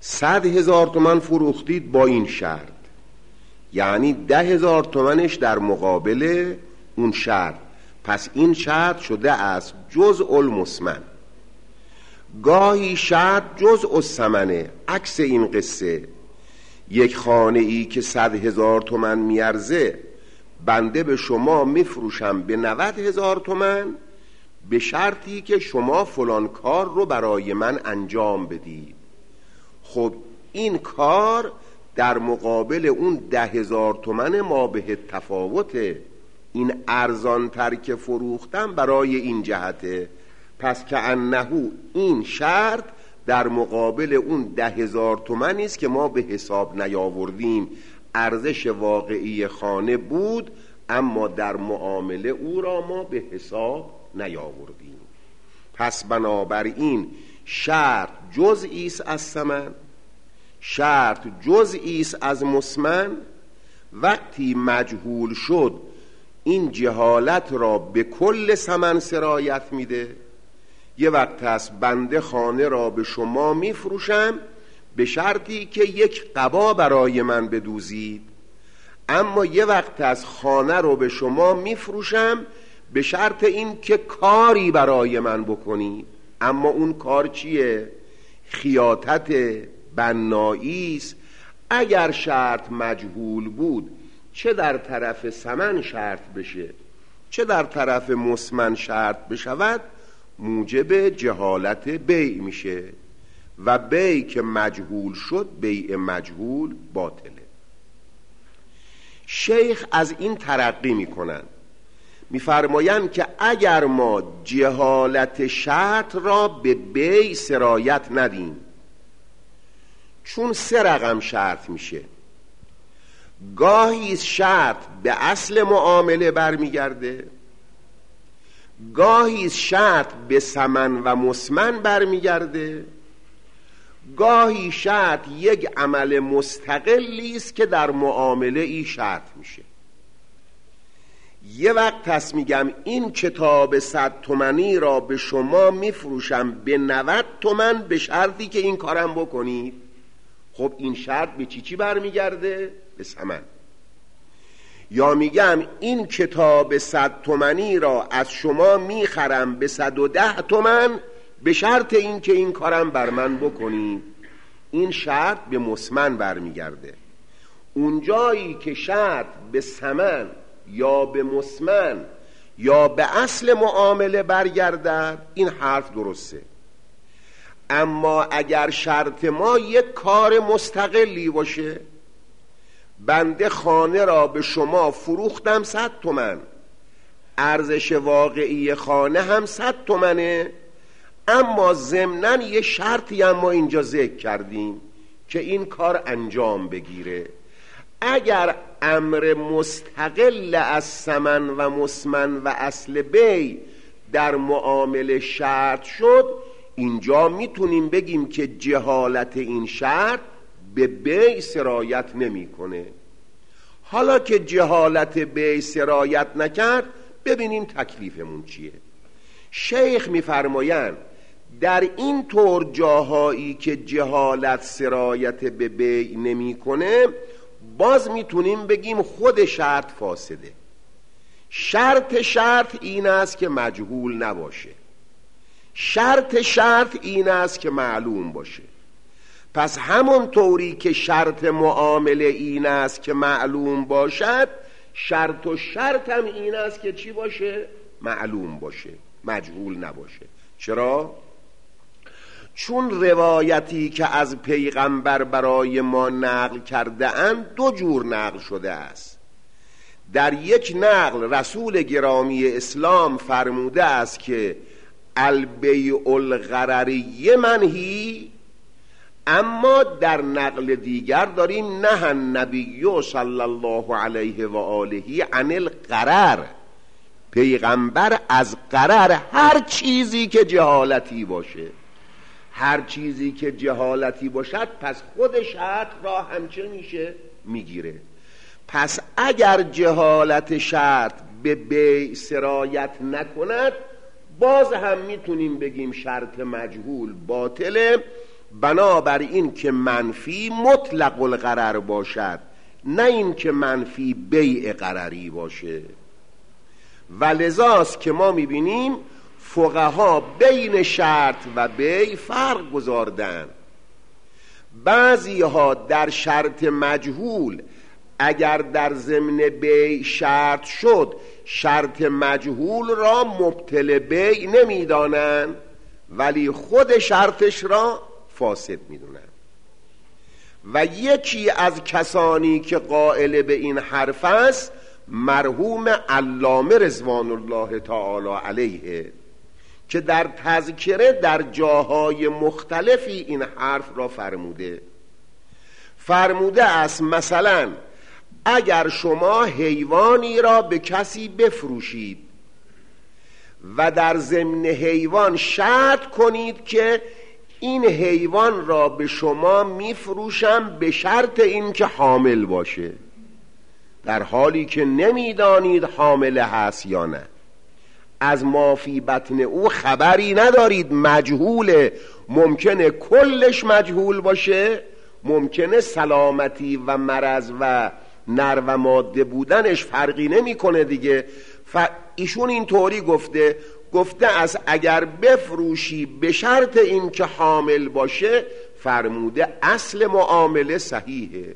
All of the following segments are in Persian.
100,000 تومان فروختید با این شرط، یعنی 10,000 تومنش در مقابل اون شرط، پس این شرط شده از جزء المثمن. گاهی شرط جزء الثمنه، عکس این قصه. یک خانه ای که 100,000 تومن میارزه بنده به شما میفروشم به 90,000 تومن به شرطی که شما فلان کار رو برای من انجام بدید. خب این کار در مقابل اون 10,000 تومن ما به تفاوته، این ارزان تر که فروختم برای این جهته، پس که انهو این شرط در مقابل اون 10,000 تومنی است که ما به حساب نیاوردیم. ارزش واقعی خانه بود اما در معامله او را ما به حساب نیاوردیم. پس بنابراین شرط جزئی است از ثمن، شرط جزئی است از مثمن. وقتی مجهول شد این جهالت را به کل ثمن سرایت میده. یه وقت هست بنده خانه را به شما میفروشم به شرطی که یک قبا برای من بدوزید، اما یه وقت از خانه رو به شما میفروشم به شرط این که کاری برای من بکنید. اما اون کار چیه؟ خیاطت، بنایی است. اگر شرط مجهول بود، چه در طرف ثمن شرط بشه چه در طرف مثمن شرط بشود، موجب جهالت بیع میشه و بیع که مجهول شد بیع مجهول باطله. شیخ از این ترقی میکنن، میفرمایند که اگر ما جهالت شرط را به بیع سرایت ندیم، چون 3 رقم شرط میشه، گاهی شرط به اصل معامله برمیگرده، گاهی شرط به ثمن و مثمن برمیگرده، گاهی شرط یک عمل مستقلی است که در معامله ای شرط میشه. یه وقت هست میگم این کتاب 100 تومنی را به شما میفروشم به 90 تومن به شرطی که این کارم بکنید. خب این شرط به چی برمیگرده؟ به ثمن. یا میگم این کتاب 100 تومنی را از شما میخرم به 110 تومن به شرط این که این کارم بر من بکنید. این شرط به مثمن برمیگرده. اونجایی که شرط به ثمن یا به مثمن یا به اصل معامله برگردد این حرف درسته. اما اگر شرط ما یک کار مستقلی باشه، بنده خانه را به شما فروختم 100 تومن، ارزش واقعی خانه هم 100 تومنه، اما ضمناً یه شرطی هم ما اینجا ذکر کردیم که این کار انجام بگیره. اگر امر مستقل از ثمن و مثمن و اصل بیع در معامله شرط شد، اینجا میتونیم بگیم که جهالت این شرط به بیع سرایت نمیکنه. حالا که جهالت بیع سرایت نکرد، ببینیم تکلیفمون چیه. شیخ میفرمایند در این طور جاهایی که جهالت سرایت به بیع نمیکنه، باز میتونیم بگیم خود شرط فاسده. شرط این است که مجهول نباشه، شرط این است که معلوم باشه. پس همون طوری که شرط معامله این است که معلوم باشد، شرط هم این است که چی باشه؟ معلوم باشه، مجهول نباشه. چرا؟ چون روایتی که از پیغمبر برای ما نقل کرده اند 2 جور نقل شده است. در یک نقل رسول گرامی اسلام فرموده است که البیع الغرری منهی، اما در نقل دیگر داریم نه النبی صلی الله علیه و آله عن الغرر، پیغمبر از غرر، هر چیزی که جهالتی باشه، هر چیزی که جهالتی باشد، پس خود شرط را همچه میشه میگیره. پس اگر جهالت شرط به بیع سرایت نکند، باز هم میتونیم بگیم شرط مجهول باطله، بنابراین که منفی مطلق الغرر باشد، نه این که منفی بیع غرری باشه. و لذاست که ما میبینیم فقها بین شرط و بیع فرق گذاردن. بعضی ها در شرط مجهول اگر در ضمن بیع شرط شد، شرط مجهول را مبطل بیع نمیدانن، ولی خود شرطش را فاسد میدونن. و یکی از کسانی که قائل به این حرف است مرحوم علامه رضوان الله تعالی علیه، که در تذکره در جاهای مختلفی این حرف را فرموده است مثلا اگر شما حیوانی را به کسی بفروشید و در ضمن حیوان شرط کنید که این حیوان را به شما میفروشم به شرط اینکه حامل باشه، در حالی که نمیدانید حامل هست یا نه، از ما فی بطن او خبری ندارید، مجهوله، ممکنه کلش مجهول باشه، ممکنه سلامتی و مرض و نر و ماده بودنش فرقی نمیکنه دیگه. ایشون اینطوری گفته از اگر بفروشی به شرط این که حامل باشه، فرموده اصل معامله صحیحه.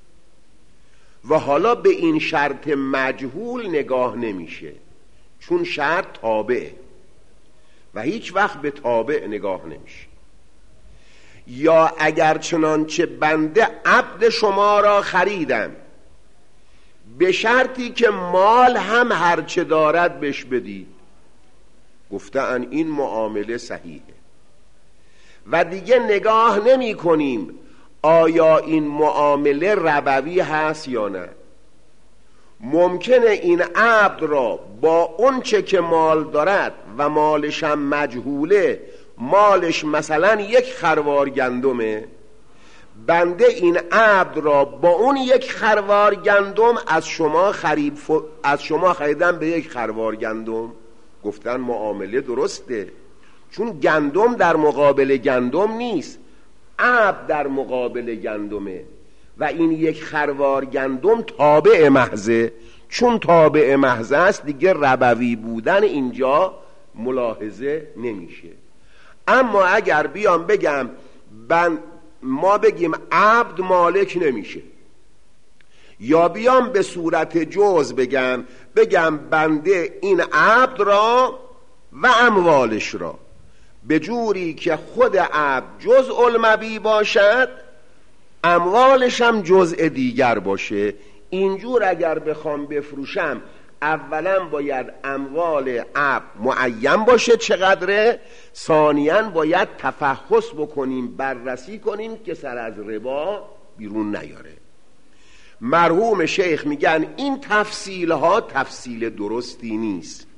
و حالا به این شرط مجهول نگاه نمیشه، چون شرط تابعه و هیچ وقت به تابع نگاه نمیشه. یا اگر چنانچه بنده عبد شما را خریدم به شرطی که مال هم هرچه دارد بهش بدید، گفتن این معامله صحیحه و دیگه نگاه نمی کنیم آیا این معامله ربوی هست یا نه. ممکنه این عبد را با اون چه که مال دارد و مالش هم مجهوله، مالش مثلا 1 خروار گندمه، بنده این عبد را با اون 1 خروار گندم از شما خریدم به 1 خروار گندم، گفتن معامله درسته، چون گندم در مقابل گندم نیست، عبد در مقابل گندمه و این 1 خروار گندم تابع محضه، چون تابع محض است دیگه ربوی بودن اینجا ملاحظه نمیشه. اما اگر بیام بگم ما بگیم عبد مالک نمیشه، یا بیام به صورت جز بگم بنده این عبد را و اموالش را به جوری که خود عبد جزء المبی باشد، اموالش هم جزء دیگر باشه، اینجور اگر بخوام بفروشم اولا باید اموال عبد معین باشه چقدره، ثانیاً باید تفحص بکنیم، بررسی کنیم که سر از ربا بیرون نیاره. مرحوم شیخ میگن این تفصیل ها تفصیل درستی نیست.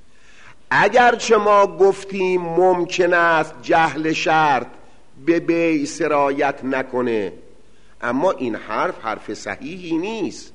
اگرچه ما گفتیم ممکن است جهل شرط به بیع سرایت نکنه، اما این حرف صحیحی نیست.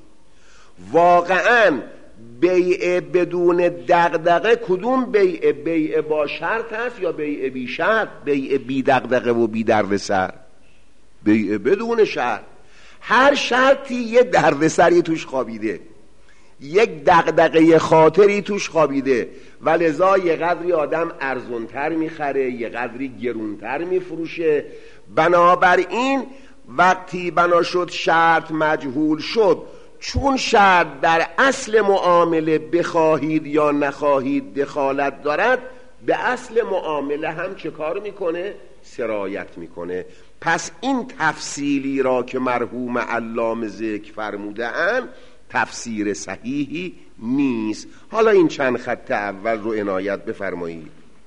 واقعاً بیع بدون دغدغه کدوم بیع با شرط هست یا بیع بی شرط؟ بیع بی دغدغه و بی دردسر، بیع بدون شرط. هر شرطی یه دردسری توش خوابیده، یک دغدغه خاطری توش خوابیده و لذا یه قدری آدم ارزونتر میخره، یه قدری گرونتر میفروشه. بنابراین وقتی بنا شد شرط مجهول شد، چون شرط در اصل معامله بخواهید یا نخواهید دخالت دارد، به اصل معامله هم چه کار میکنه؟ سرایت میکنه. پس این تفصیلی را که مرحوم علامه ذکر فرموده اند تفسیر صحیحی نیست. حالا این چند خط اول رو عنایت بفرمایید.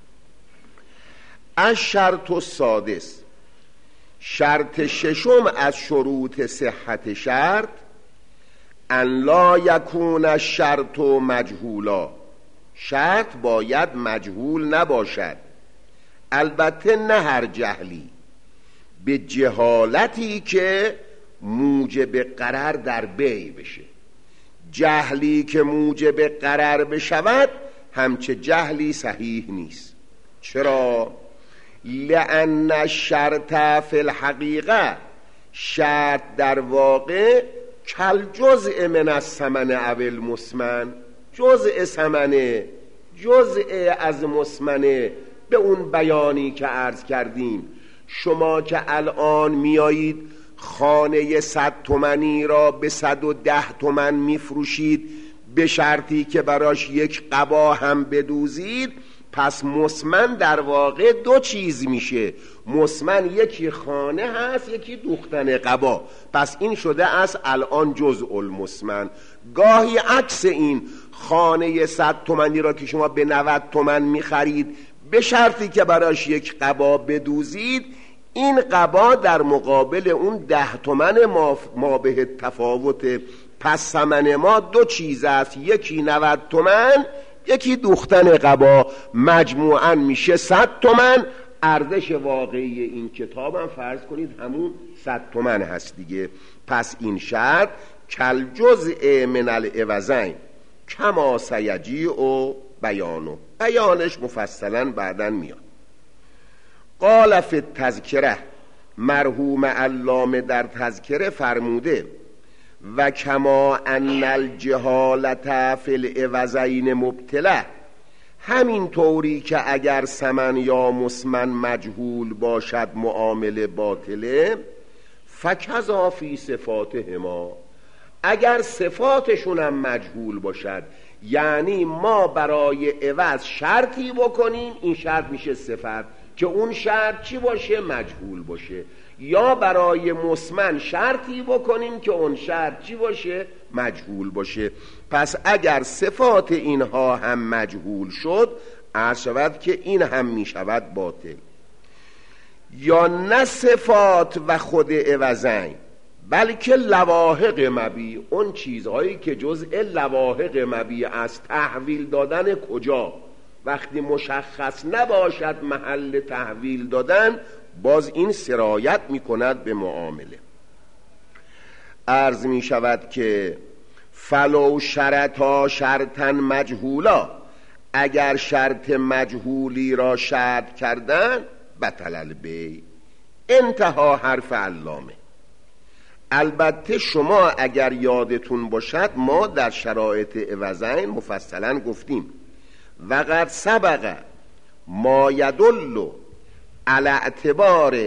الشرط السادس، شرط ششم از شروط صحت شرط، ان لا یکون الشرط مجهولا، شرط باید مجهول نباشد، البته نه هر جهلی، به جهالتی که موجب غرر در بیع بشه. جهلی که موجب غرر بشود همچه جهلی صحیح نیست. چرا؟ لأن الشرط فی الحقیقه، شرط در واقع کل جزء من الثمن او المثمن، جزء ثمنه، جزء از مثمنه. به اون بیانی که عرض کردیم، شما که الان میایید خانه 100 تومانی را به 110 تومن میفروشید به شرطی که براش یک قبا هم بدوزید، پس مثمن در واقع دو چیز میشه. مثمن یکی خانه هست، یکی دوختن قبا. پس این شده است الان جزء المثمن. گاهی عکس این، خانه 100 تومانی را که شما به 90 تومن میخرید به شرطی که براش یک قبا بدوزید، این قبا در مقابل اون 10 تومن ما به تفاوت. پس ثمن ما دو چیز است، یکی 90 تومن، یکی دوختن قبا. مجموعاً میشه 100 تومن. ارزش واقعی این کتابم فرض کنید همون 100 تومن هست دیگه. پس این شرط کل جزء من العوضین کما سیجیء بیانو، بیانش مفصلا بعداً میاد. قال فی التذکره، مرحوم علامه در تذکره فرموده و کما ان الجهالت فی العوضین مبتله، همین طوری که اگر ثمن یا مثمن مجهول باشد معامله باطله. فکذا فی صفاتهما، اگر صفاتشون هم مجهول باشد، یعنی ما برای عوض شرطی بکنیم، این شرط میشه صفت، که اون شرط چی باشه؟ مجهول باشه. یا برای مثمن شرطی بکنیم که اون شرط چی باشه؟ مجهول باشه. پس اگر صفات اینها هم مجهول شد، عرض شود که این هم می شود باطل. یا نه صفات و خود عوضین، بلکه لواحق مبیع، اون چیزهایی که جزء لواحق مبیع است. تحویل دادن کجا؟ وقتی مشخص نباشد محل تحویل دادن، باز این سرایت می کند به معامله. عرض می شود که فلو شرطا شرطا مجهولا، اگر شرط مجهولی را شرط کردن بطل البیع. انتها حرف علامه. البته شما اگر یادتون باشد ما در شرایط عوضین مفصلا گفتیم وقد سبق ما یدل علی اعتبار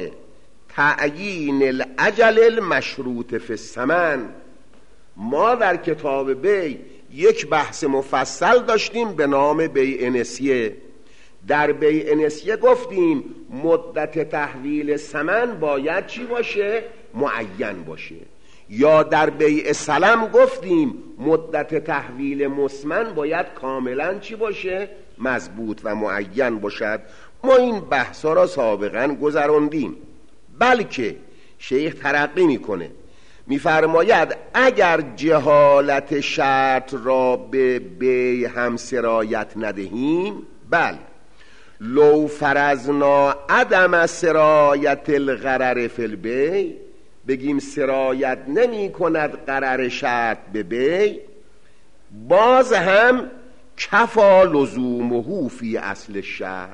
تعیین الاجل المشروط فی الثمن. ما در کتاب بیع یک بحث مفصل داشتیم به نام بیع نسیه. در بیع نسیه گفتیم مدت تحویل ثمن باید چی باشه؟ معین باشه. یا در بیع سلم گفتیم مدت تحویل مثمن باید کاملا چی باشه؟ مضبوط و معین باشد. ما این بحثا را سابقا گذراندیم. بلکه شیخ ترقی میکنه، میفرماید اگر جهالت شرط را به بیع هم سرایت ندهیم، بل لو فرضنا عدم سرایت الغرر فی البیع، بگیم سرایت نمی کند قرار شرط به بیع، باز هم کفا لزومه فی اصل شرط،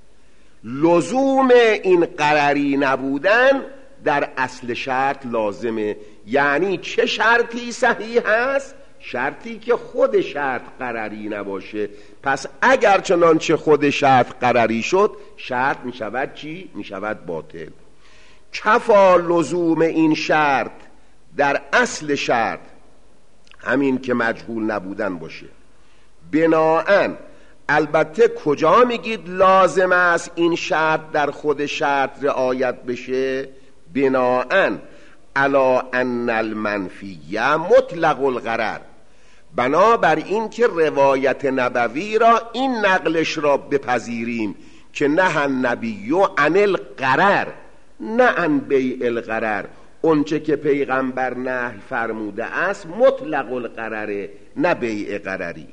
لزوم این قراری نبودن در اصل شرط لازمه. یعنی چه شرطی صحیح هست؟ شرطی که خود شرط قراری نباشه. پس اگر چنانچه خود شرط قراری شد، شرط می شود چی؟ می شود باطل. کفا لزوم این شرط در اصل شرط همین که مجهول نبودن باشه. بناهن البته کجا میگید لازم است این شرط در خود شرط رعایت بشه؟ بناهن علی ان المنفیه مطلق الغرر، بنابر این که روایت نبوی را این نقلش را بپذیریم که نه النبی عن الغرر، نه عن بیع الغرر. اونچه که پیغمبر نهی فرموده است مطلق الغرره، نه بیع غرری.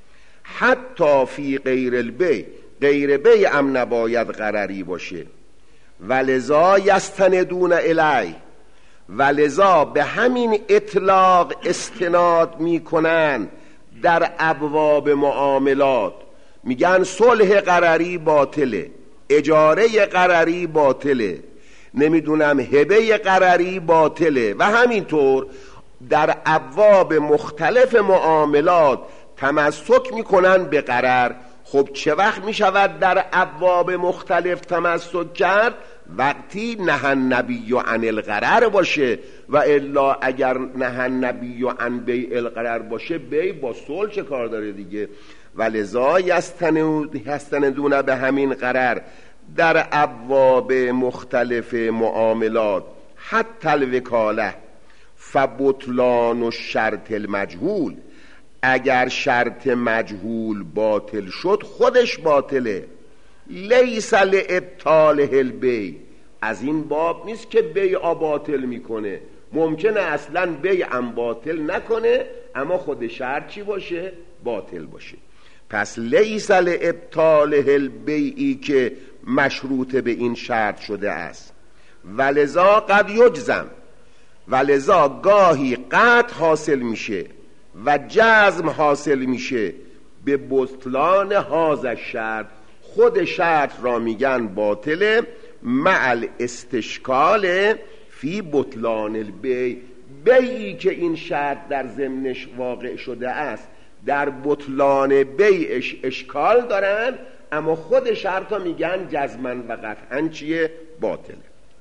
حتی فی غیر البیع، غیر بیع هم نباید غرری باشه. ولذا یستندون الیه، ولذا به همین اطلاق استناد میکنن در ابواب معاملات. میگن صلح غرری باطله، اجاره قرری باطله، نمیدونم هبه قرری باطله و همینطور در ابواب مختلف معاملات تمسک میکنن به قرر. خب چه وقت میشود در ابواب مختلف تمسک کرد؟ وقتی نهى النبی عن الغرر باشه، و الا اگر نهى النبی عن بیع الغرر باشه، بیع با صلح چه کار داره دیگه. ولذا یستندون به همین قرر در ابواب مختلف معاملات حتی الوکاله فبطلان الشرط المجهول، اگر شرط مجهول باطل شد خودش باطله. لیس لابطاله البیع، از این باب نیست که بیع باطل میکنه، ممکنه اصلا بیع هم باطل نکنه اما خود شرط چی باشه؟ باطل باشه. پس لیس لابطاله البیعی که مشروط به این شرط شده است. ولذا قد یجزم، ولذا گاهی قطع حاصل میشه و جزم حاصل میشه به بطلان هذا شرط، خود شرط را میگن باطله، مع الاستشکال فی بطلان البیع، بیعی که این شرط در ضمنش واقع شده است در بطلان بیعش اشکال دارن، اما خود شرط را میگن جزمن و قطعا چیه؟ باطله.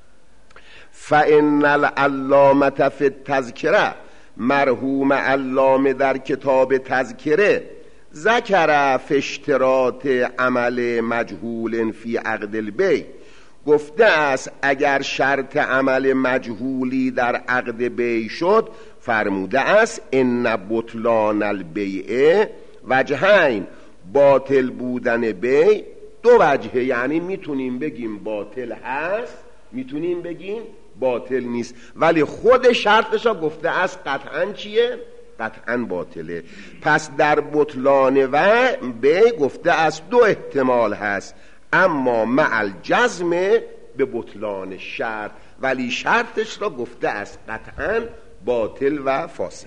فإن العلامة فی التذکره، مرحوم علامه در کتاب تذکره ذکر فی اشتراط عمل مجهول فی عقد البیع، گفته است اگر شرط عمل مجهولی در عقد بیع شد، فرموده است ان بطلان البیع وجهین، باطل بودن بیع دو وجهه، یعنی میتونیم بگیم باطل هست، میتونیم بگیم باطل نیست، ولی خود شرطش ها گفته است قطعا چیه؟ قطعا باطله. پس در بطلان و بیع گفته است دو احتمال هست، اما مع الجزم به بطلان شرط، ولی شرطش را گفته است قطعا باطل و فاسد.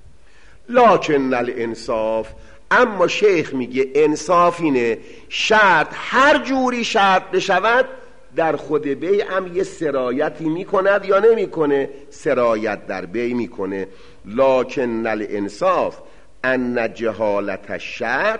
لکن الانصاف، اما شیخ میگه انصاف اینه شرط هر جوری شرط بشود در خود بیع هم یه سرایتی میکند یا نمیکنه؟ سرایت در بیع میکنه. لکن الانصاف ان جهالت الشرط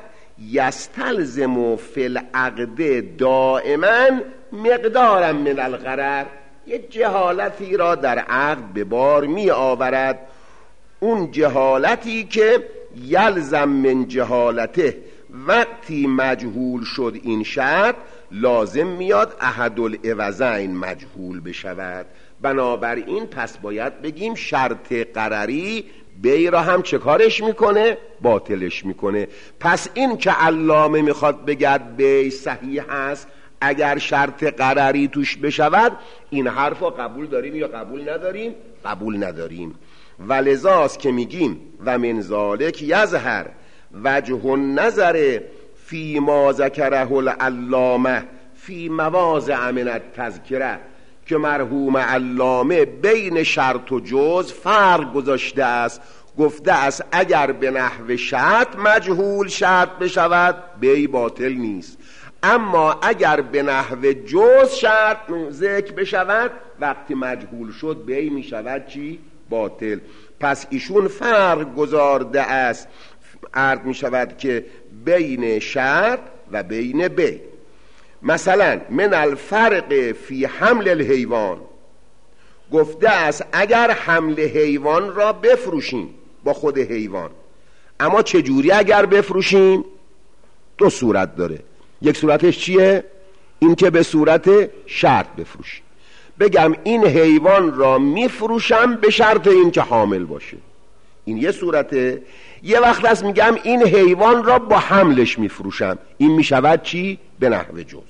یستلزم فی العقد دائما مقدارا من الغرر، یه جهالتی را در عقد به بار می آورد، اون جهالتی که یلزم من جهالته، وقتی مجهول شد این شرط لازم میاد احد العوضین مجهول بشود. بنابراین پس باید بگیم شرط قرری بیع را هم چه کارش میکنه؟ باطلش میکنه. پس این که علامه میخواد بگد بیع صحیح است اگر شرط قرری توش بشود، این حرف را قبول داریم یا قبول نداریم؟ قبول نداریم. ولذاست که میگیم و من ذالک یظهر وجه النظر فی ما ذکره العلامه فی مواضع من التذکره، که مرحوم علامه بین شرط و جز فرق گذاشته است، گفته است اگر به نحو شرط مجهول شرط بشود بیع باطل نیست، اما اگر به نحو جز شرط ذکر بشود وقتی مجهول شد بیع می شود چی؟ باطل. پس ایشون فرق گذارده است، عرض می شود که بین شرط و بین بیع. مثلا من الفرق فی حمل الحیوان، گفته است اگر حمل حیوان را بفروشیم با خود حیوان، اما چجوری اگر بفروشیم؟ دو صورت داره. یک صورتش چیه؟ این که به صورت شرط بفروشیم، بگم این حیوان را میفروشم به شرط این که حامل باشه، این یه صورته. یه وقت از میگم این حیوان را با حملش میفروشم، این میشود چی؟ به نحو جز.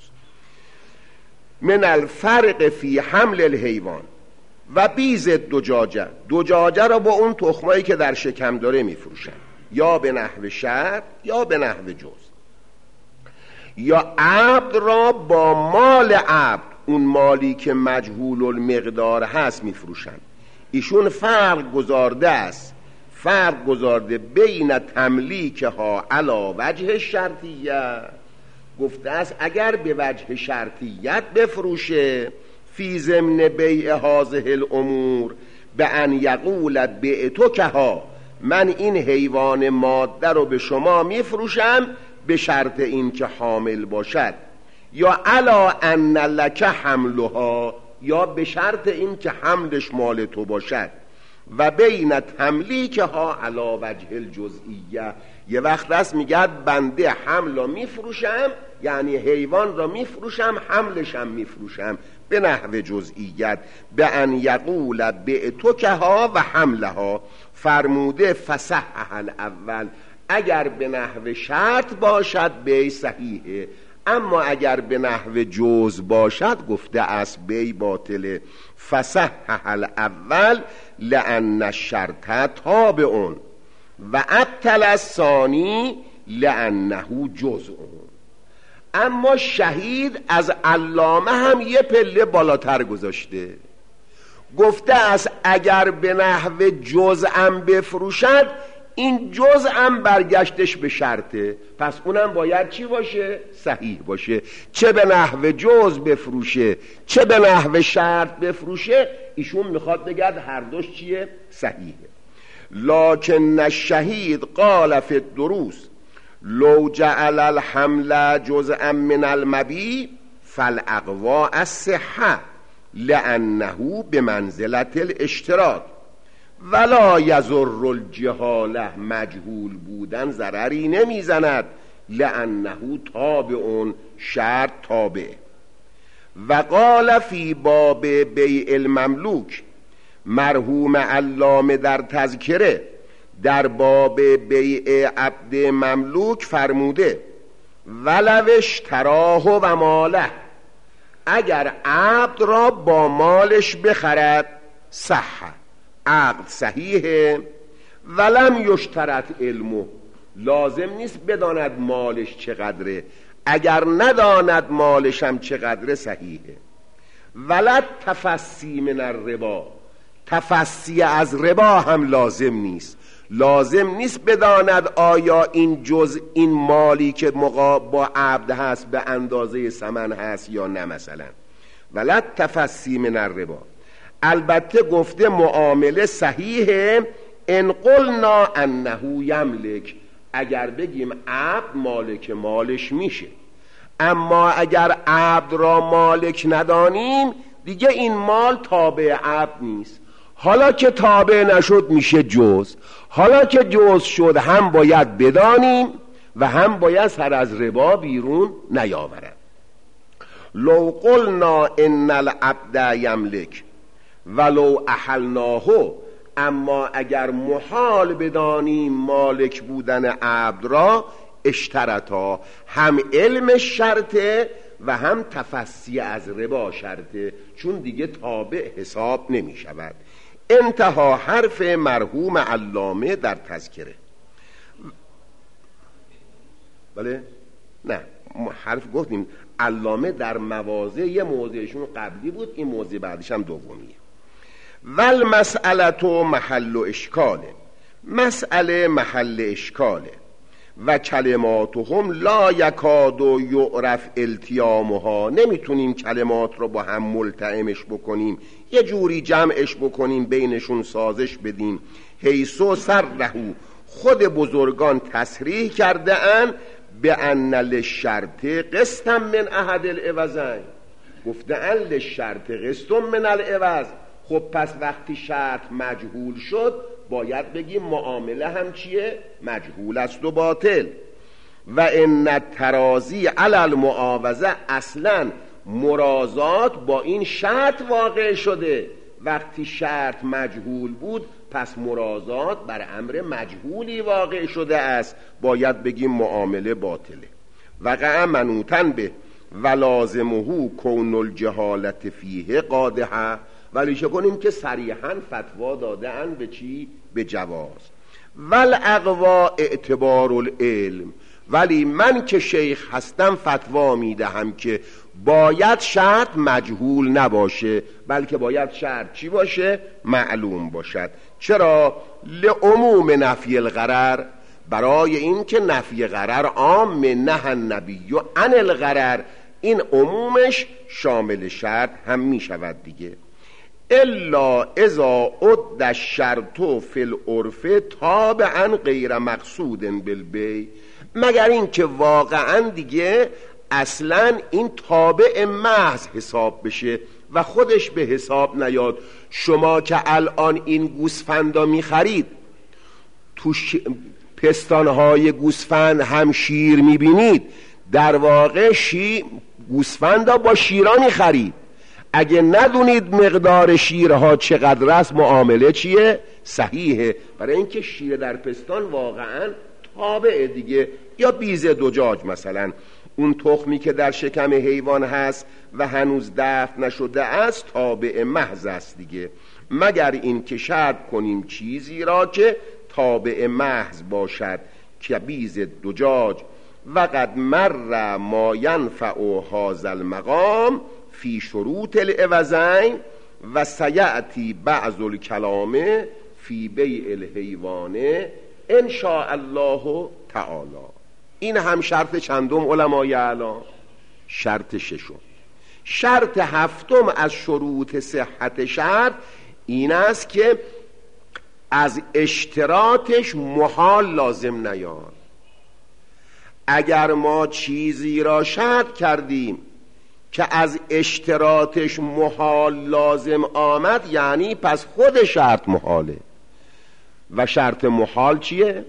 من الفرق فی حمل الحیوان و بیز دجاجه، دجاجه را با اون تخمایی که در شکم داره میفروشن، یا به نحو شرط یا به نحو جز. یا عبد را با مال عبد، اون مالی که مجهول المقدار هست میفروشن. ایشون فرق گذارده است، فرق گذارده بین تملیکها علی وجه شرطیه گفته است اگر به وجه شرطیت بفروشه فی ضمن بیع هذه الامور به ان یقول بعتکها، من این حیوان ماده رو به شما میفروشم به شرط این که حامل باشد، یا علا ان لک حملها، یا به شرط این که حملش مال تو باشد، و بین تملیکها علا وجه الجزئیه. یه وقت است میگه بنده حمل را میفروشم، یعنی حیوان را میفروشم، حملش هم میفروشم به نحو جزئیت. به ان یقول بعتکها و حملها، فرموده فصحح الاول، اگر به نحو شرط باشد بیع صحیحه، اما اگر به نحو جوز باشد گفته است بیع باطله. فصحح الاول لان الشرط تابع و ابطل الثانی لانه جزء. اما شهید از علامه هم یه پله بالاتر گذاشته، گفته است اگر به نحو جزءم بفروشد این جزءم برگشتش به شرطه، پس اونم باید چی باشه؟ صحیح باشه. چه به نحو جزء بفروشه چه به نحو شرط بفروشه، ایشون میخواد بگه هر دوش چیه؟ صحیحه. لکن الشهید قال فی الدروس لو جعل الحمل جزءا من المبیع فالاقوى الصحة لانه بمنزلة الاشتراک ولا یضر الجهاله، مجهول بودن ضرری نمیزند، لانه تابع، شرط تابع. و قال فی باب بیع المملوک، مرحوم علامه در تذکره در باب بیع عبد مملوک فرموده ولو اشتراه و ماله، اگر عبد را با مالش بخرد صح، عقد صحیحه. ولم یشترط علمه، لازم نیست بداند مالش چقدره، اگر نداند مالش هم چقدره صحیحه. ولد تفسی من الربا، تفسی از ربا هم لازم نیست، لازم نیست بداند آیا این این مالی که با عبد هست به اندازه ثمن هست یا نه مثلا. ولد تفسی من الربا. البته گفته معامله صحیحه ان قلنا انه یملک، اگر بگیم عبد مالک مالش میشه، اما اگر عبد را مالک ندانیم دیگه این مال تابع عبد نیست. حالا که تابع نشد میشه جز، حالا که جز شد هم باید بدانیم و هم باید سر از ربا بیرون نیاورد. لو قلنا ان العبد یملک ولو احلناه، اما اگر محال بدانیم مالک بودن عبد را اشترطا، هم علم شرطه و هم تفسی از ربا شرطه، چون دیگه تابع حساب نمی شود. انتها حرف مرحوم علامه در تذکره. بله؟ نه حرف گفتیم علامه در مواضع، یه موضعشون قبلی بود، این موضع بعدش هم دومیه. والمسئله محل اشکاله، مسئله محل اشکاله و کلماتهم لا یکاد یعرف التیامها، نمیتونیم کلمات رو با هم ملتئمش بکنیم، یه جوری جمعش بکنیم بینشون سازش بدیم. حیثو صرحوا، خود بزرگان تصریح کرده ان به ان للشرط قسطا من احد العوضین، گفته ان للشرط قسط من العوض. خب پس وقتی شرط مجهول شد باید بگیم معامله هم چیه؟ مجهول است و باطل. و ان الترازی علی المعاوضه، اصلا مرازات با این شرط واقع شده، وقتی شرط مجهول بود پس مرازات بر امر مجهولی واقع شده است، باید بگیم معامله باطله. وقع منوطن به و لازمه کون الجهالت فیه قادحه، ولی چه کنیم که صریحاً فتوا داده اند به چی؟ به جواز. والاقوا اعتبار العلم، ولی من که شیخ هستم فتوا میدهم که باید شرط مجهول نباشه، بلکه باید شرط چی باشه؟ معلوم باشد. چرا؟ لعموم نفی الغرر، برای این که نفی غرر عام، نه النبی عن الغرر، این عمومش شامل شرط هم می شود دیگه. الا اذا عد الشرط فی العرف تابعا غیر مقصود بالبیع، مگر این که واقعا دیگه اصلا این تابع محض حساب بشه و خودش به حساب نیاد. شما که الان این گوسفندا میخرید، تو پستانهای گوسفند هم شیر میبینید، در واقع گوسفندا با شیرانی خرید. اگه ندونید مقدار شیرها چقدر است، معامله چیه؟ صحیحه، برای اینکه شیر در پستان واقعا تابعه دیگه. یا بیز دجاج مثلا، اون تخمی که در شکم حیوان هست و هنوز دفن نشده است تابع محض است دیگه، مگر این که شرط کنیم چیزی را که تابع محض باشد که بیز دجاج. و قد مر ما ینفع هذا المقام فی شروط العوضین و سیأتی بعض الکلام فی بیع الحیوان ان شاء الله تعالی. این هم شرط چندم علمای اعلام؟ شرط ششم. شرط هفتم از شروط صحت شرط این است که از اشتراطش محال لازم نیاد. اگر ما چیزی را شرط کردیم که از اشتراطش محال لازم آمد، یعنی پس خود شرط محاله. و شرط محال چیه؟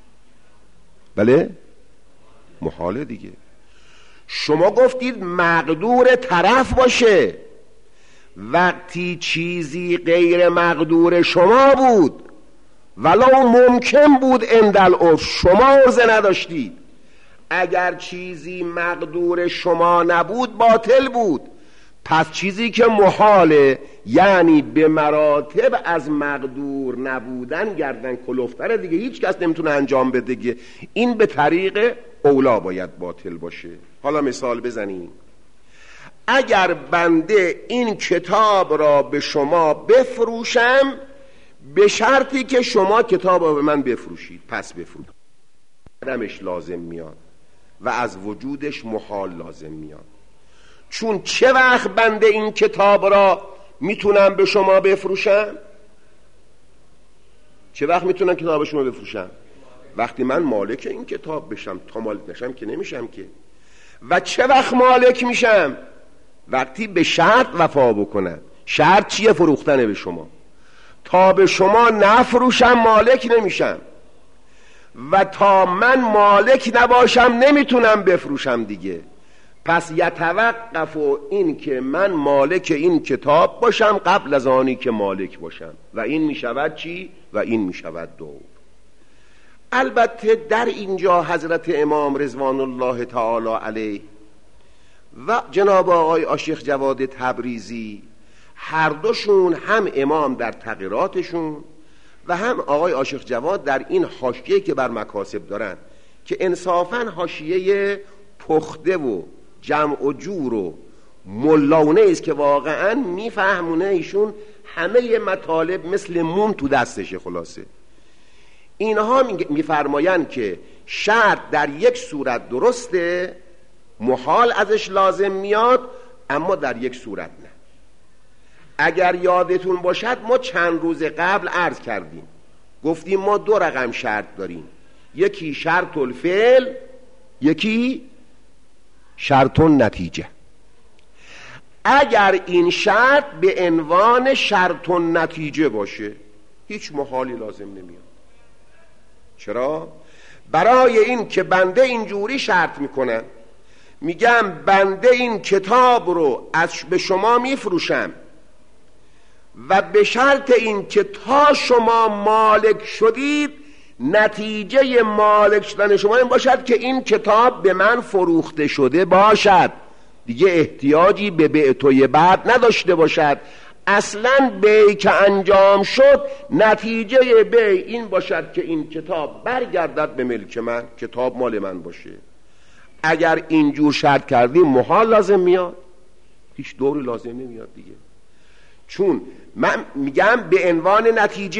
بله محاله دیگه. شما گفتید مقدور طرف باشه، وقتی چیزی غیر مقدور شما بود ولو ممکن بود اندالعرف، شما عرضه نداشتید. اگر چیزی مقدور شما نبود باطل بود. پس چیزی که محاله، یعنی به مراتب از مقدور نبودن گردن کلفتره دیگه، هیچ کس نمیتونه انجام بده دیگه، این به طریق اولا باید باطل باشه. حالا مثال بزنیم. اگر بنده این کتاب را به شما بفروشم به شرطی که شما کتاب را به من بفروشید، پس بفروشید، عدمش لازم میاد و از وجودش محال لازم میاد. چون چه وقت بنده این کتاب را میتونم به شما بفروشم؟ چه وقت میتونم کتاب شما بفروشم؟ وقتی من مالک این کتاب بشم. تا مالک نشم که نمیشم که. و چه وقت مالک میشم؟ وقتی به شرط وفا بکنم. شرط چیه؟ فروختن به شما. تا به شما نفروشم مالک نمیشم، و تا من مالک نباشم نمیتونم بفروشم دیگه. پس یتوقف این که من مالک این کتاب باشم قبل از آنی که مالک باشم، و این میشود چی؟ و این میشود دو. البته در اینجا حضرت امام رضوان الله تعالی علیه و جناب آقای آشیخ جواد تبریزی، هر دوشون، هم امام در تغییراتشون و هم آقای آشیخ جواد در این حاشیه که بر مکاسب دارن، که انصافاً حاشیه پخته و جمع و جور و ملاونه است که واقعاً میفهمونه ایشون همه مطالب مثل موم تو دستشه. خلاصه اینها میفرمایند که شرط در یک صورت درسته، محال ازش لازم میاد، اما در یک صورت نه. اگر یادتون باشد ما چند روز قبل عرض کردیم، گفتیم ما دو رقم شرط داریم، یکی شرط الفعل، یکی شرط النتیجه. اگر این شرط به عنوان شرط النتیجه باشه هیچ محالی لازم نمیاد. چرا؟ برای این که بنده اینجوری شرط میکنم، میگم بنده این کتاب رو به شما میفروشم و به شرط این که تا شما مالک شدید نتیجه مالک شدن شما این باشد که این کتاب به من فروخته شده باشد، دیگه احتیاجی به بیع توی بعد نداشته باشد. اصلا بیع که انجام شد نتیجه بیع این باشد که این کتاب برگردد به ملک من، کتاب مال من باشه. اگر اینجور شرط کردیم محال لازم میاد، هیچ دوری لازم نمیاد دیگه. چون من میگم به عنوان نتیجه،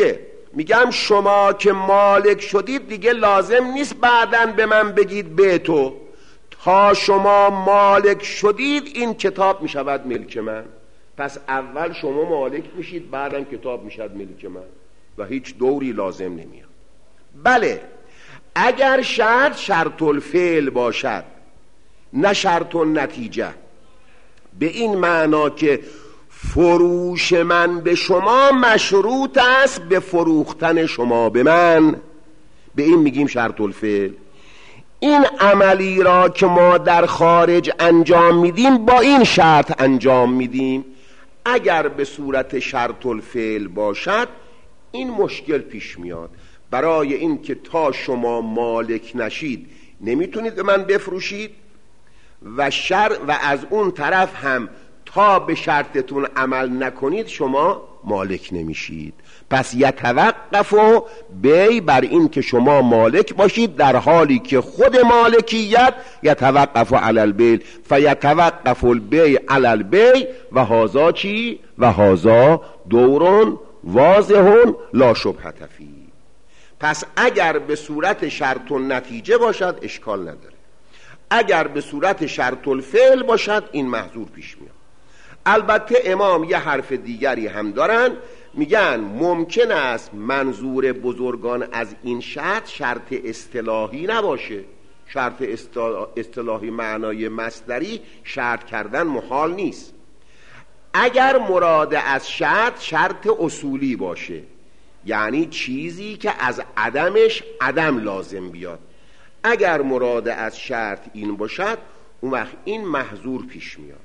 میگم شما که مالک شدید دیگه لازم نیست بعداً به من بگید به تو، تا شما مالک شدید این کتاب میشود ملک من. پس اول شما مالک میشید، بعدم کتاب میشد ملک من و هیچ دوری لازم نمیاد. بله اگر شرط الفعل باشد نه شرط النتیجه، به این معنا که فروش من به شما مشروط است به فروختن شما به من، به این میگیم شرط الفعل. این عملی را که ما در خارج انجام میدیم با این شرط انجام میدیم. اگر به صورت شرط الفعل باشد این مشکل پیش میاد، برای این که تا شما مالک نشید نمیتونید به من بفروشید و از اون طرف هم تا به شرطتون عمل نکنید شما مالک نمیشید. پس یتوقف بی بر این که شما مالک باشید، در حالی که خود مالکیت یتوقف علی البیع فیتوقف البیع علی البیع و هذا چی؟ و هذا دور واضح لا شبهة فیه. پس اگر به صورت شرط و نتیجه باشد اشکال نداره، اگر به صورت شرط الفعل باشد این محظور پیش میاد. البته امام یه حرف دیگری هم دارن، میگن ممکن است منظور بزرگان از این شرط اصطلاحی نباشه. شرط اصطلاحی معنای مصدری شرط کردن محال نیست. اگر مراد از شرط اصولی باشه، یعنی چیزی که از عدمش عدم لازم بیاد، اگر مراد از شرط این باشد اون وقت این محظور پیش میاد.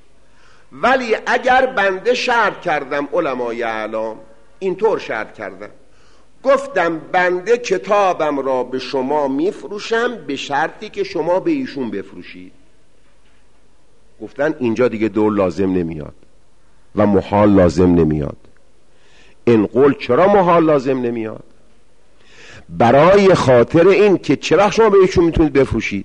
ولی اگر بنده شرط کردم، علمای اعلام اینطور شرط کردم، گفتم بنده کتابم را به شما میفروشم به شرطی که شما به ایشون بفروشید، گفتن اینجا دیگه دور لازم نمیاد و محال لازم نمیاد. این قول چرا محال لازم نمیاد؟ برای خاطر این که چرا شما به ایشون میتونید بفروشید؟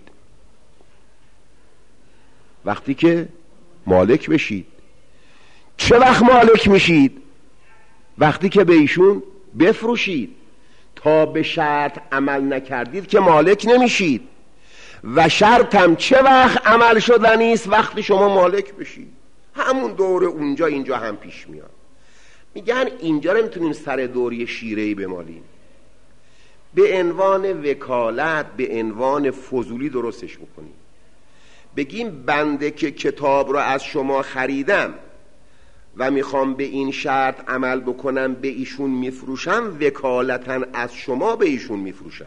وقتی که مالک بشید. چه وقت مالک میشید؟ وقتی که به ایشون بفروشید. تا به شرط عمل نکردید که مالک نمیشید. و شرط هم چه وقت عمل شدنی است؟ وقتی شما مالک بشید. همون دور اونجا اینجا هم پیش میاد. میگن اینجا رو میتونیم سر دوری شیره‌ای بمالیم، به عنوان وکالت، به عنوان فضولی درستش بکنیم، بگیم بنده که کتاب رو از شما خریدم و میخوام به این شرط عمل بکنم به ایشون میفروشم، وکالتاً از شما به ایشون میفروشم.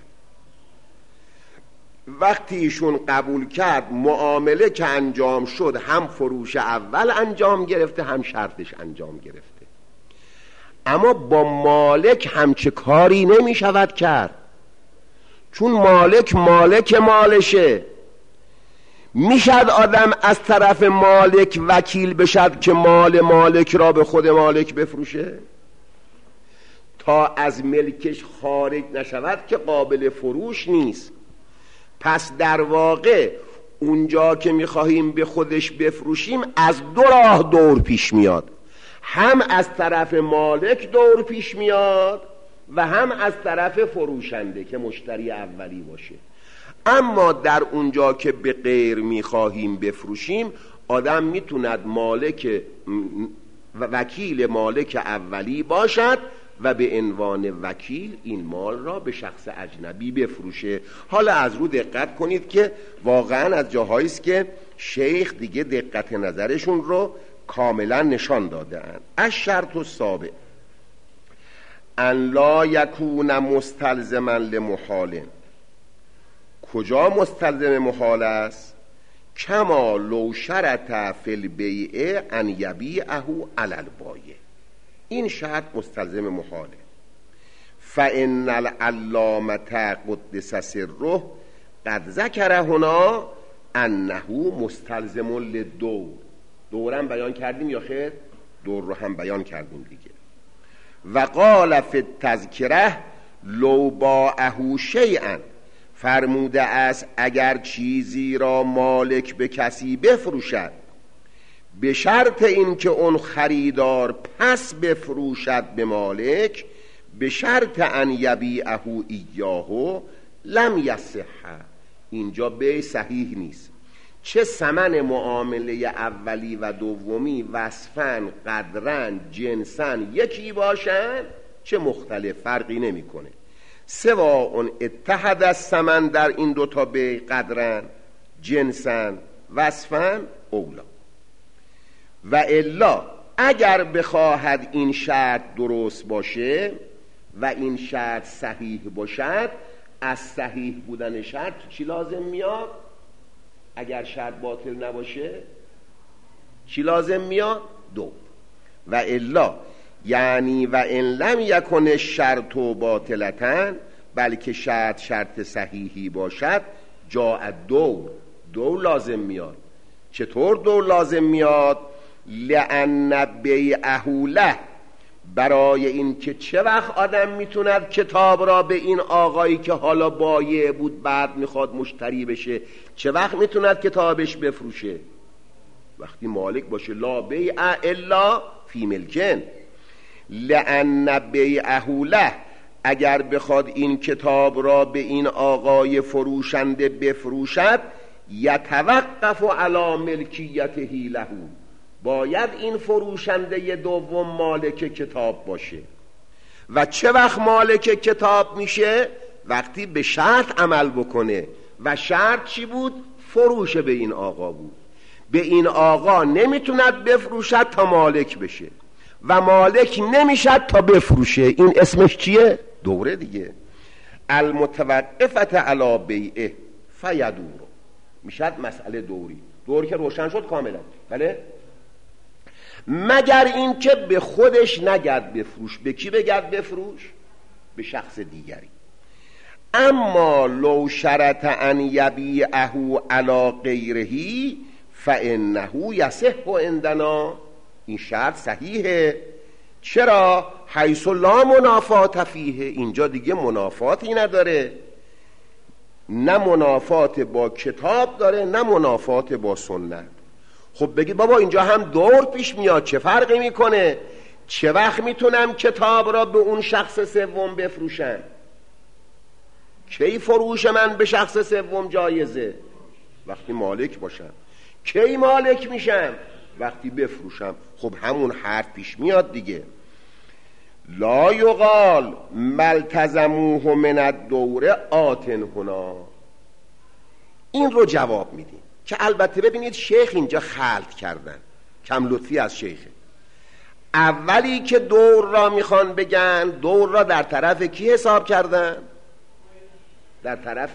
وقتی ایشون قبول کرد معامله که انجام شد، هم فروش اول انجام گرفته هم شرطش انجام گرفته. اما با مالک همچه کاری نمی شود کرد، چون مالک مالشه. میشد آدم از طرف مالک وکیل بشد که مال مالک را به خود مالک بفروشه؟ تا از ملکش خارج نشود که قابل فروش نیست. پس در واقع اونجا که میخواهیم به خودش بفروشیم از دو راه دور پیش میاد، هم از طرف مالک دور پیش میاد و هم از طرف فروشنده که مشتری اولی باشه. اما در اونجا که به غیر میخواهیم بفروشیم، آدم میتوند وکیل مالک اولی باشد و به عنوان وکیل این مال را به شخص اجنبی بفروشه. حالا از رو دقت کنید که واقعا از جاهایی است که شیخ دیگه دقت نظرشون رو کاملا نشان داده‌اند. الشرط السابع ان لا یکون مستلزما لمحال. کجا مستلزم محال است؟ کما لو شرط فی البیع ان یبیعه علی البایع. این شرط مستلزم محاله. فان العلامة قدس سره قد ذکر هنا انه مستلزم للدور. دورم بیان کردیم یا خیر؟ دور رو هم بیان کردیم دیگه. و قال فی التذکره لو باعه شیئا، فرموده است اگر چیزی را مالک به کسی بفروشد به شرط این که اون خریدار پس بفروشد به مالک، به شرط ان یبیعه ایاه لم یصح. اینجا بیع صحیح نیست. چه ثمن معامله اولی و دومی وصفاً قدراً جنساً یکی باشن، چه مختلف، فرقی نمیکنه. سواء اتحد الثمن در این دوتا بیع قدراً جنساً وصفاً اولا. و الا اگر بخواهد این شرط درست باشه و این شرط صحیح باشد، از صحیح بودن شرط چی لازم میاد؟ اگر شرط باطل نباشه چی لازم میاد؟ دو. و الا یعنی و ان لم یکن الشرط باطلتن، بلکه شرط صحیحی باشد، جاء دو لازم میاد. چطور دو لازم میاد؟ لأن بیعه له، برای این که چه وقت آدم میتوند کتاب را به این آقایی که حالا بایع بود بعد میخواد مشتری بشه، چه وقت میتوند کتابش بفروشه؟ وقتی مالک باشه. لا بیع الا فی ملکن. لأن بیعه له، اگر بخواد این کتاب را به این آقای فروشنده بفروشد، یتوقف علی ملکیته له، باید این فروشنده دوم مالک کتاب باشه. و چه وقت مالک کتاب میشه؟ وقتی به شرط عمل بکنه. و شرط چی بود؟ فروش به این آقا بود. به این آقا نمیتوند بفروشد تا مالک بشه و مالک نمیشد تا بفروشه. این اسمش چیه؟ دوره دیگه. المتوقفت علی بیعه فیدور، میشد مسئله دوری. دور که روشن شد کاملا. بله؟ مگر این که به خودش نگرد بفروش. به کی بگرد بفروش؟ به شخص دیگری. اما لو شرط ان یبیعه علی غیره فانه یصح عندنا، این شرط صحیحه. چرا؟ حیث لا منافات فیه، اینجا دیگه منافاتی نداره، نه منافات با کتاب داره نه منافات با سنت. خب بگید بابا اینجا هم دور پیش میاد، چه فرقی میکنه؟ چه وقت میتونم کتاب را به اون شخص سوم بفروشم؟ کی فروش من به شخص سوم جایزه؟ وقتی مالک باشم. کی مالک میشم؟ وقتی بفروشم. خب همون حرف پیش میاد دیگه. لا یقال ملتزموه من الدور آتن هنا. این رو جواب میدیم که البته ببینید شیخ اینجا خلط کردن، کم لطفی از شیخه. اولی که دور را میخوان بگن، دور را در طرف کی حساب کردن؟ در طرف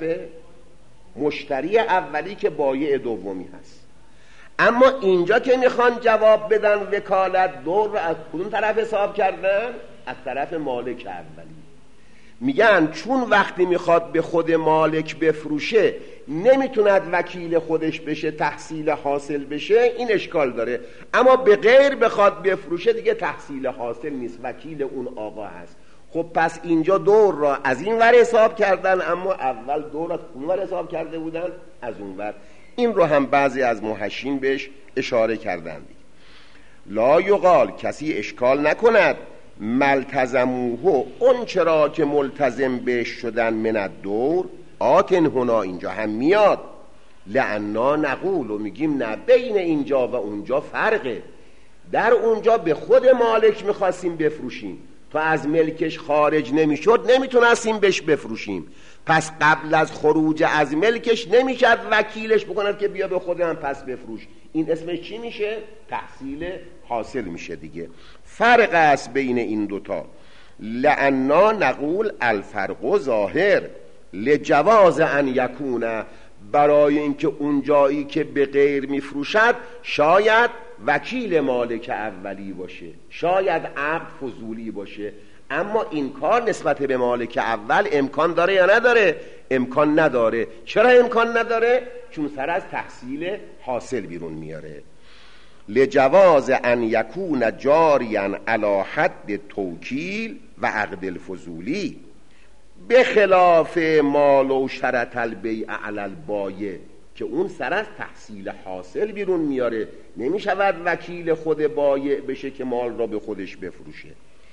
مشتری اولی که بایع دومی هست. اما اینجا که میخوان جواب بدن وکالت، دور را از کدوم طرف حساب کردن؟ از طرف مالک اولی. میگن چون وقتی میخواد به خود مالک بفروشه نمیتوند وکیل خودش بشه، تحصیل حاصل بشه، این اشکال داره. اما به غیر بخواد بفروشه دیگه تحصیل حاصل نیست، وکیل اون آقا هست. خب پس اینجا دور را از این ور حساب کردن، اما اول دور را اون ور حساب کرده بودن، از اون ور. این رو هم بعضی از محشین بهش اشاره کردند. لا یقال، کسی اشکال نکند، ملتزموه، اون چرا که ملتزم بهش شدن، من الدور آتن هنا، اینجا هم میاد. لعنا نقول، و میگیم نه، بین اینجا و اونجا فرقه. در اونجا به خود مالک میخواستیم بفروشیم، تا از ملکش خارج نمیشد نمیتونستیم بهش بفروشیم. پس قبل از خروج از ملکش نمیشد وکیلش بکند که بیا به خودم پس بفروش. این اسمش چی میشه؟ تحصیل حاصل میشه دیگه. فرق است بین این دوتا. لعنا نقول الفرق ظاهر لجواز ان یکونه، برای اینکه اون جایی که به غیر میفروشد شاید وکیل مالک اولی باشه، شاید عقد فضولی باشه. اما این کار نسبت به مالک اول امکان داره یا نداره؟ امکان نداره. چرا امکان نداره؟ چون سر از تحصیل حاصل بیرون میاره. لجواز ان یکون جاریا علی حد توکیل و عقد الفضولی، به خلاف ما لو شرط البیع علی البایع، که اون سر از تحصیل حاصل بیرون میاره. نمیشود وکیل خود بایع بشه که مال را به خودش بفروشه.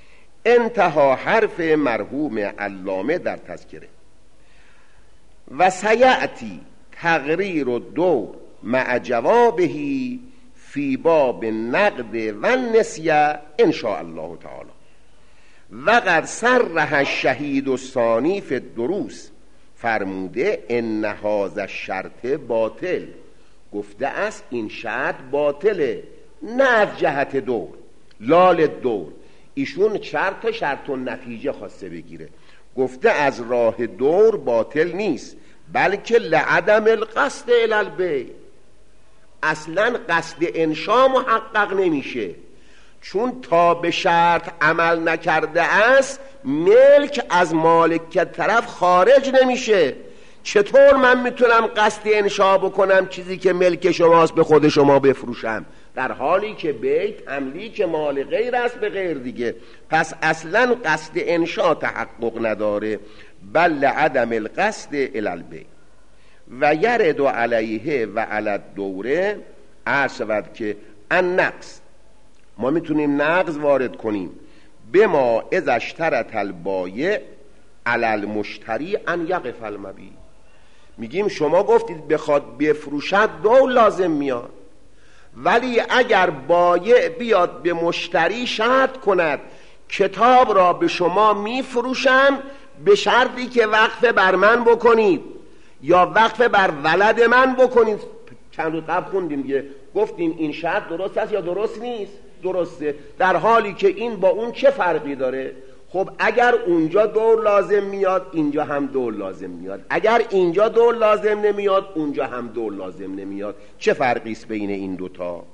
انتها حرف مرحوم علامه در تذکره. و سیأتی تقریر الدور مع جوابه فی باب نقد و نسیه ان شاء الله تعالی. و قد صرح الشهید الثانی فی الدروس، فرموده ان هذا الشرط باطل، گفته است این شرط باطله، نه از جهت دور، لال دور. ایشون شرط و نتیجه خواسته بگیره، گفته از راه دور باطل نیست، بلکه لعدم القصد الی البیع، اصلا قصد انشا محقق نمیشه، چون تا به شرط عمل نکرده است ملک از مالک طرف خارج نمیشه. چطور من میتونم قصد انشا بکنم چیزی که ملک شماست به خود شما بفروشم، در حالی که بیت تملیک مال غیر است به غیر دیگه؟ پس اصلا قصد انشا تحقق نداره، بل عدم القصد الی البیع. و یرد علیه و علی الدوره، عرض شود که النقص، ما میتونیم نقض وارد کنیم، بما اذا اشترط البایع علی المشتری ان یقف المبیع. میگیم شما گفتید بخواد بفروشد دور لازم میاد، ولی اگر بایع بیاد به مشتری شرط کند کتاب را به شما میفروشم به شرطی که وقف بر من بکنید یا وقف بر ولد من بکنید. چند روز قبل خوندیم دیگه، گفتیم این شرط درست است یا درست نیست؟ درسته، در حالی که این با اون چه فرقی داره؟ خب اگر اونجا دور لازم میاد اینجا هم دور لازم میاد، اگر اینجا دور لازم نمیاد اونجا هم دور لازم نمیاد، چه فرقی است بین این دوتا؟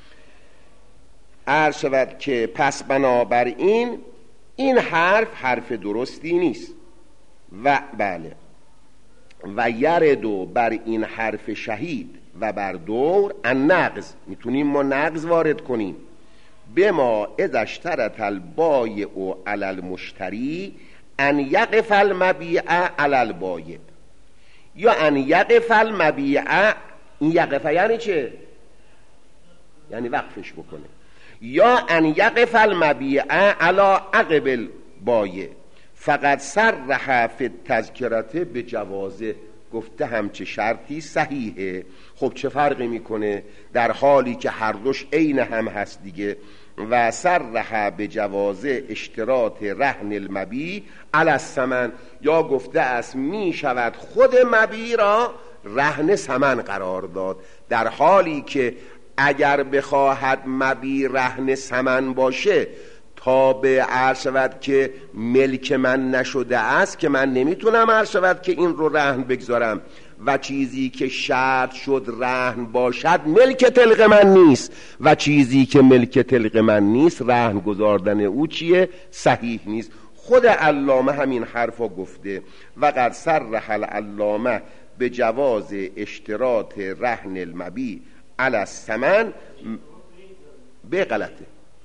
عرض شود که پس بنابراین این حرف درستی نیست. و بله، و یردو بر این حرف شهید و بر دور النقض، میتونیم ما نقض وارد کنیم، بما اذا اشترط البایع علی المشتری ان یقف المبیع علی البایع، یا ان یقف المبیع. این یقف یعنی چه؟ یعنی وقفش بکنه. یا ان یقف المبیع علی عقب البایع، فقط صرح فی التذکرة به جوازه، گفته همچه شرطی صحیحه. خب چه فرقی میکنه در حالی که هر دوش عین هم هست دیگه. و صرح به جوازه اشتراط رهن المبیع علی الثمن، یا گفته است می شود خود مبیع را رهن ثمن قرار داد، در حالی که اگر بخواهد مبیع رهن ثمن باشه تا به عرض شود که ملک من نشده است که من نمیتونم عرض شود که این رو رهن بگذارم، و چیزی که شرط شد رهن باشد ملک طلق من نیست، و چیزی که ملک طلق من نیست رهن گذاردن او چیه؟ صحیح نیست. خود علامه همین حرفا گفته. و قد صرح العلامه به جواز اشتراط رهن المبیع علی الثمن. به غلطه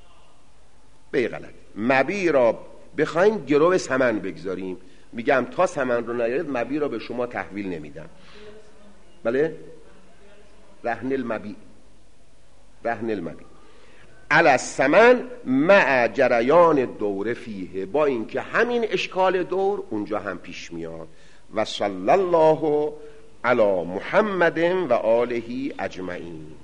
مبیع را بخوایم گرو ثمن بگذاریم، میگم تا ثمن رو نیارید مبیع را به شما تحویل نمیدم. بله، رهن المبیع علی الثمن مع جریان دور فیه، با اینکه همین اشکال دور اونجا هم پیش میاد. و صلی الله علی محمد و آله اجمعین.